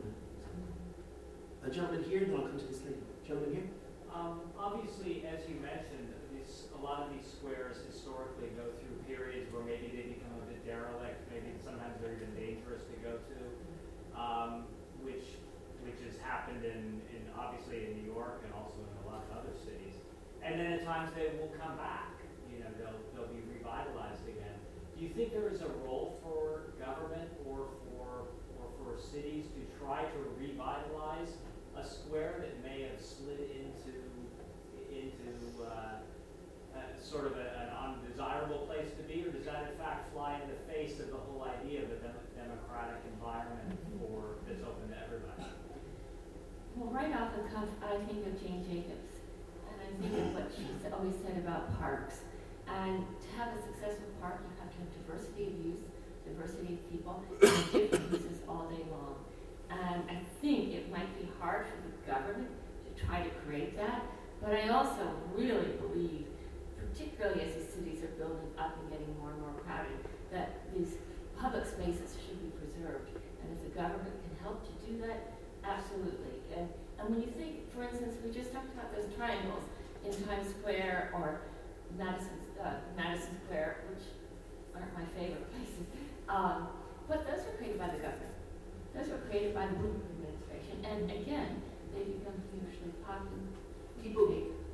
A gentleman here, and then I'll come to this lady. Gentleman here? Um, obviously, as you mentioned, this, a lot of these squares historically go through periods where maybe they become a bit derelict, maybe sometimes they're even dangerous to go to, um, which which has happened in, in obviously in New York and also in a lot of other cities. And then at times they will come back, you know, they'll, they'll be revitalized again. Do you think there is a role for government or for, or for cities to try to revitalize a square that may have slid into, into uh, uh, sort of a, an undesirable place to be, or does that in fact fly in the face of the whole idea of a dem- democratic environment for, that's open to everybody? Well, right off the cuff, I think of Jane Jacobs, and I think of what she's always said about parks. And to have a successful park, you have to have diversity of use, diversity of people, and different uses all day long. And I think it might be hard for the government to try to create that, but I also really believe, particularly as these cities are building up and getting more and more crowded, that these public spaces should be preserved. And if the government can help to do that, absolutely. And, and when you think, for instance, we just talked about those triangles in Times Square or Madison, uh, Madison Square, which aren't my favorite places. Um, but those were created by the government. Those were created by the Bloomberg administration. And again, they become hugely popular. People,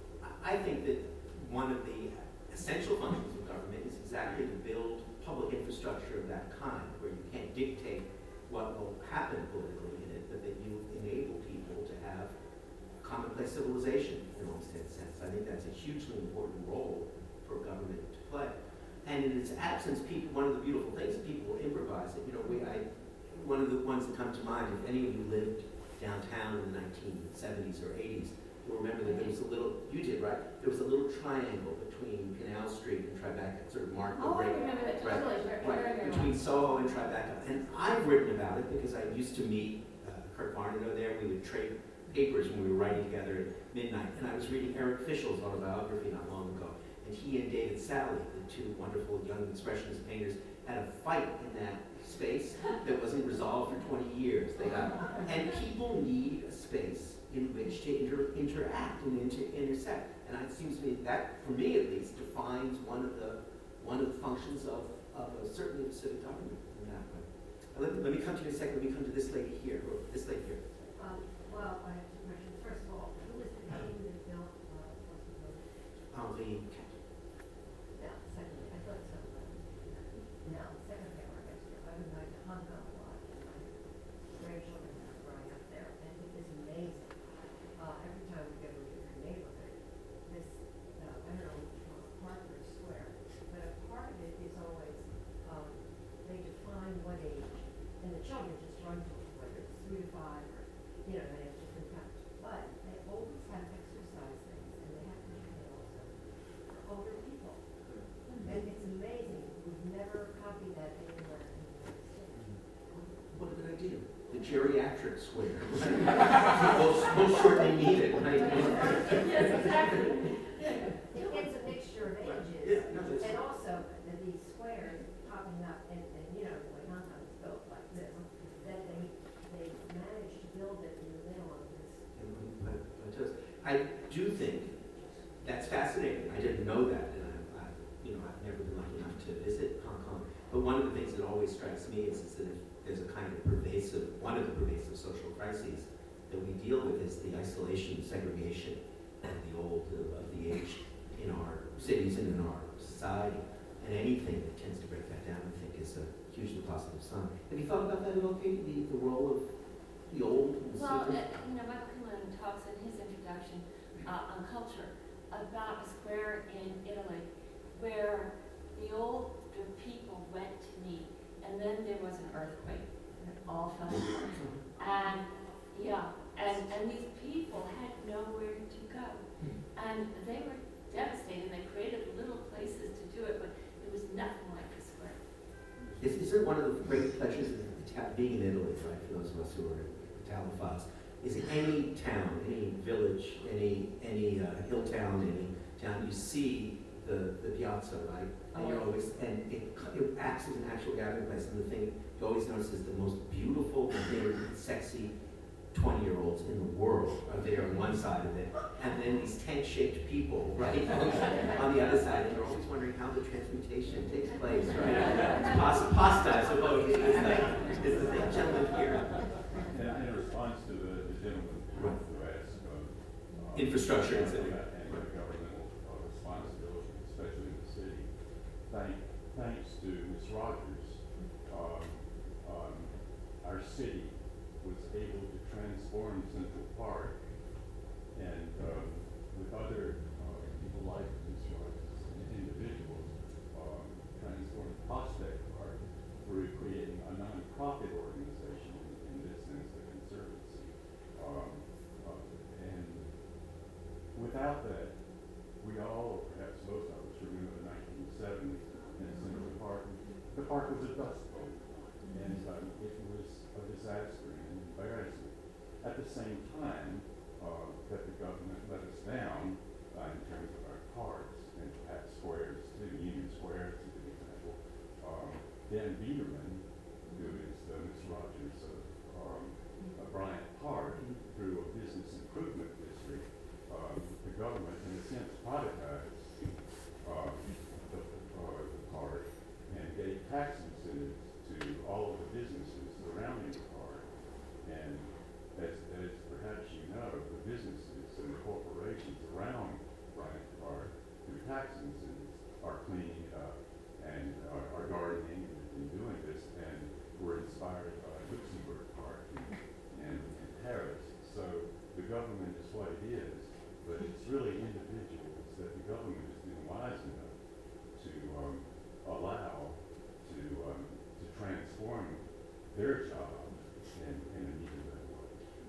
I think that one of the essential functions of government is exactly to build public infrastructure of that kind, where you can't dictate what will happen politically in it, but that you enable people to have commonplace civilization in almost a sense. I think that's a hugely important role for government to play. And in its absence, people, one of the beautiful things is people will improvise it. You know, we, I, one of the ones that come to mind, if any of you lived downtown in the nineteen seventies or eighties, you'll remember that there was a little, you did, right? There was a little triangle between Canal Street and Tribeca, sort of marked the Oh, I break. remember that Right, totally. Very, right, very, very between well. Soho and Tribeca. And I've written about it because I used to meet uh, Kurt Varnado there. We would trade papers when we were writing together at midnight. And I was reading Eric Fischel's autobiography not long ago. And he and David Sally, the two wonderful young expressionist painters, had a fight in that space that wasn't resolved for twenty years. They got, and people need a space in which to inter, interact and inter, intersect. And it seems to me that, for me at least, defines one of the one of the functions of, of a, certainly of civic government in that way. Let, let me come to you in a second. Let me come to this lady here, or this lady here. Um, well, I have two questions. First of all, who was the name that built, uh, what's the name? Henri. No, secondly, I thought so. No, secondly, I guess, I was like hung out a lot, and my grandchildren were growing up there, and it is amazing. Uh, every time we go to a different neighborhood, this, uh, I don't know, uh, park or square, but a part of it is always, um, they define what age, and the children just run to it, whether it's three to five or, you know, they have different times. But they always have exercise things, and they have to do it also for older people. And it's amazing, we've never copied that anywhere in the United States. What a good idea. The geriatric square. most, most shortly needed, right? Yes, exactly. It gets a mixture of ages. Yeah, no, that's- And also, uh, these do think that's fascinating. I didn't know that, and I, I, you know, I've never been lucky enough to visit Hong Kong. But one of the things that always strikes me is, is that if there's a kind of pervasive, one of the pervasive social crises that we deal with is the isolation, segregation of the old, of the aged in our cities and in our society. And anything that tends to break that down, I think, is a hugely positive sign. Have you thought about that at all, Kate? The, the role of the old? And the Well, secret? uh, you know, Michael Kinlan talks in his introduction uh, on culture about a square in Italy where the older people went to meet, and then there was an earthquake, and it all fell apart. And yeah, and and these people had nowhere to go, and they were devastated. They created little places to do it, but it was nothing like the square. Is, is it one of the great pleasures of Ita- being in Italy, right, for those of us who are Italophiles, is any town, any village, any any uh, hill town, any town, you see the, the piazza, right? And Oh, you're yeah. always, and it, it acts as an actual gathering place. And the thing you always notice is the most beautiful, big, sexy twenty-year-olds in the world are there on one side of it, and then these tent-shaped people, right, on the other side, and you're always wondering how the transmutation takes place, right? It's pasta, pasta I suppose, is the, is the thing. Gentlemen here. In, in response to the, the gentleman who asked uh, uh, Infrastructure and and city. the governmental uh, responsibility, especially in the city. Thank, thanks to Miz Rogers, um, um, our city was able to transform Central Park, and um, with other uh, people like Miz Rogers and individuals, um, transformed Prospect Park through creating a nonprofit organization, in this sense, the Conservancy. Um, uh, and without that, we all, perhaps most of us, remember the nineteen seventies in Central Park. The park was a dust bowl, and um, it was a disaster and embarrassing. At the same time uh, that the government let us down uh, in terms of our parks and perhaps squares too, Union Square, to be example, um, Dan Biederman, who is uh, Miz Rogers of um, uh, Bryant Park, through a business improvement district, um, the government, in a sense, privatized um, the, uh, the park and gave tax incentives to all of the businesses surrounding the park. And as, as perhaps you know, the businesses and the corporations around Bryant Park, through tax incentives, are cleaning it up and are, are gardening and doing this, and were inspired by Luxembourg Park and, and Paris. So the government is what it is, but it's really individuals that the government has been wise enough to um, allow to um, to transform their job in, in a needed way.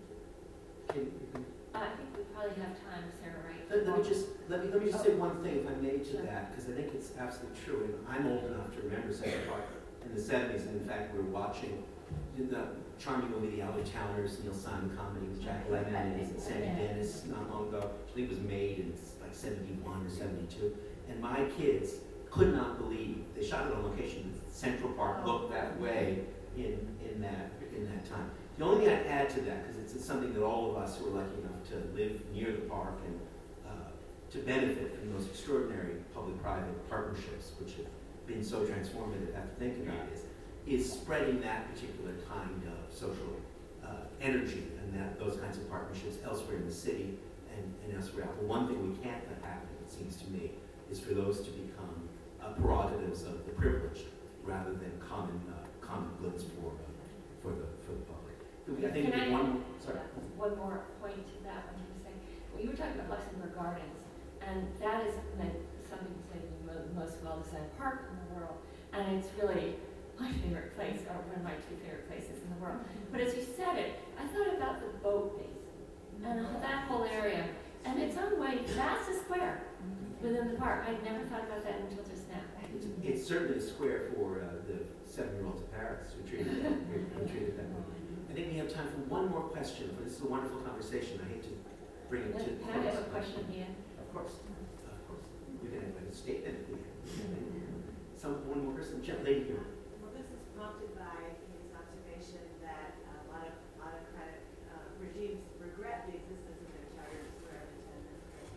Can, I think we probably have time, Sarah, right? Let, let me just let me let me just say one thing, if I may, to that, because I think it's absolutely true. And I'm old enough to remember Central Park in the seventies, and in fact, we were watching the charming movie The Out of Towners, Neil Simon comedy with Jack Lemmon and Sandy Dennis not long ago. I think it was made in like seventy-one or seventy-two, and my kids could not believe they shot it on location. Central Park looked that way in in that in that time. The only thing I'd add to that, because it's, it's something that all of us who are lucky enough to live near the park and uh, to benefit from those extraordinary public-private partnerships, which have been so transformative, have to think about is, is spreading that particular kind of social uh, energy and that those kinds of partnerships elsewhere in the city and, and elsewhere out. The one thing we can't let happen, it seems to me, is for those to become uh, prerogatives of the privileged rather than common uh, common goods for uh, for the for the public. I think Can I one add more, sorry. one more point to that one you were saying? Well, you were talking about Luxembourg Gardens, and that is like something to say the mo- most well-designed park in the world, and it's really my favorite place, or one of my two favorite places in the world. But as you said it, I thought about the boat basin and that whole area, and its own way, that's a square within the park. I'd never thought about that until just now. It's, it's certainly a square for uh, the seven-year-olds of Paris who treated that, who treated that way. I think we have time for one more question, but this is a wonderful conversation. I hate to bring it to Can I have a question at the end? Of course, of course. We can have a statement at the end. Some, one more person, Jen, lady here. Well, this is prompted by his observation that a lot of autocratic uh, regimes regret the existence of their charters for every ten minutes.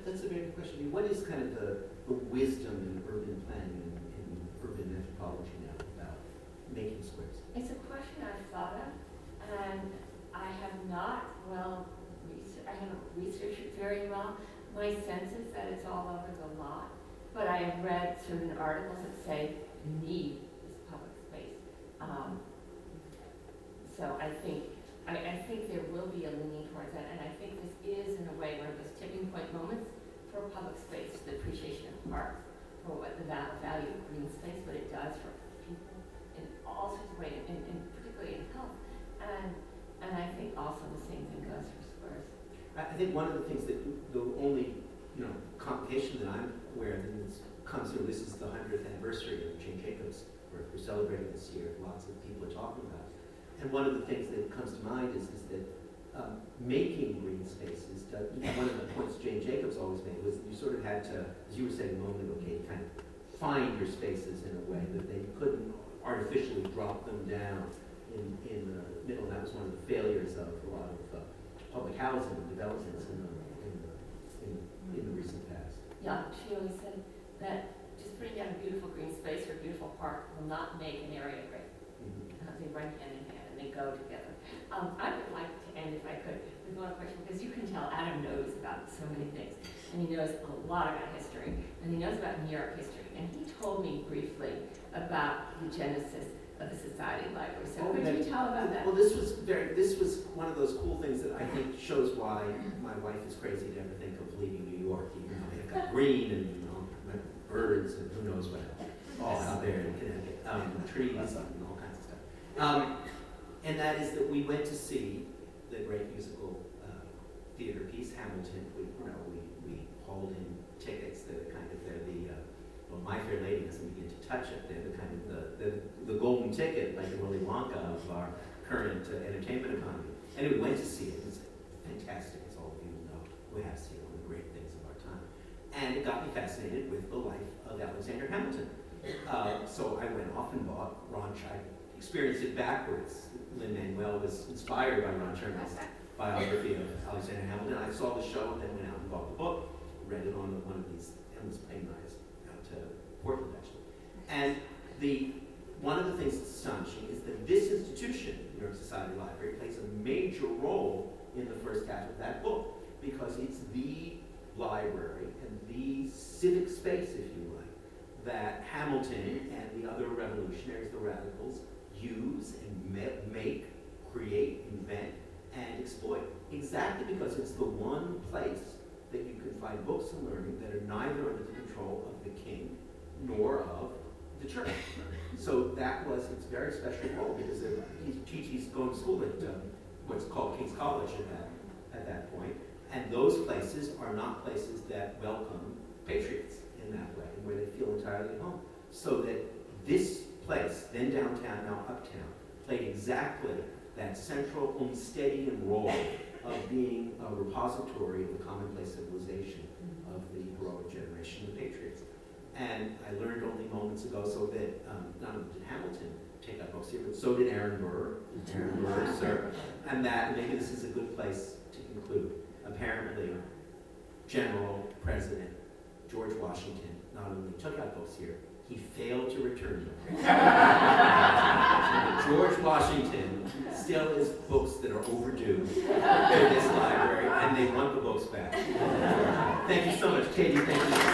that's a very good question. What is kind of the, the wisdom in urban planning and in urban anthropology now about making squares? It's a question I've thought of, and I have not well, research, I haven't researched it very well. My sense is that it's all over the lot, but I have read certain articles that say you need this public space. Um, so I think I, I think there will be a leaning towards that, and I think this is, in a way, one of those tipping point moments for public space, the appreciation of parks, for what the val- value of green space, what it does for people in all sorts of ways, and, and particularly in health. And and I think also the same thing goes for squares. I, I think one of the things that the only you know complication that I'm aware of, and this comes through, this is the hundredth anniversary of Jane Jacobs' birth. We're celebrating this year. Lots of people are talking about it. And one of the things that comes to mind is, is that um, making green spaces, does, one of the points Jane Jacobs always made was that you sort of had to, as you were saying a moment ago, Kate, kind of find your spaces in a way that they couldn't artificially drop them down in, in the middle. And that was one of the failures of a lot of uh, public housing developments in the, in, the, in, in the recent past. Yeah, she always said that just putting down a beautiful green space or a beautiful park will not make an area great. Mm-hmm. Uh, they run hand in hand. They go together. Um, I would like to end, if I could, with one question, because you can tell Adam knows about so many things, and he knows a lot about history, and he knows about New York history, and he told me briefly about the genesis of the Society Library. So Oh, could that- you tell about that? Well, this was very. This was one of those cool things that I think shows why my wife is crazy to ever think of leaving New York. You know, they've got green and you know, birds and who knows what else, all out there in Connecticut, um, trees and all kinds of stuff. Um, And that is that we went to see the great musical uh, theater piece, Hamilton. We, you know, we, we hauled in tickets that are kind of, they're the, uh, well, My Fair Lady doesn't begin to touch it. They're the kind of the, the, the golden ticket, like the Willy Wonka of our current uh, entertainment economy. And we went to see it. It was fantastic, as all of you know. We have seen one of the great things of our time. And it got me fascinated with the life of Alexander Hamilton. Uh, so I went off and bought Ron Scheid. Experienced it backwards. Lin-Manuel was inspired by Ron Chernow biography of Alexander Hamilton. I saw the show and then went out and bought the book, read it on one of these endless plane rides out to Portland, actually. And the one of the things that's astonishing is that this institution, the New York Society Library, plays a major role in the first half of that book because it's the library and the civic space, if you like, that Hamilton and the other revolutionaries, the radicals, use and make, create, invent, and exploit. Exactly because it's the one place that you can find books and learning that are neither under the control of the king nor of the church. So that was its very special role because Chi Chi's going to school at um, what's called King's College at that, at that point. And those places are not places that welcome patriots in that way, where they feel entirely at home. So that this place, then downtown, now uptown, played exactly that central Olmstedian role of being a repository of the commonplace civilization of the heroic generation of patriots. And I learned only moments ago so that um, not only did Hamilton take up books here, but so did Aaron Burr, Aaron Burr, sir. And that, maybe this is a good place to conclude. Apparently, General President George Washington not only took out books here, he failed to return them. George Washington still has books that are overdue in this library, and they want the books back. Thank you so much, Katie. Thank you.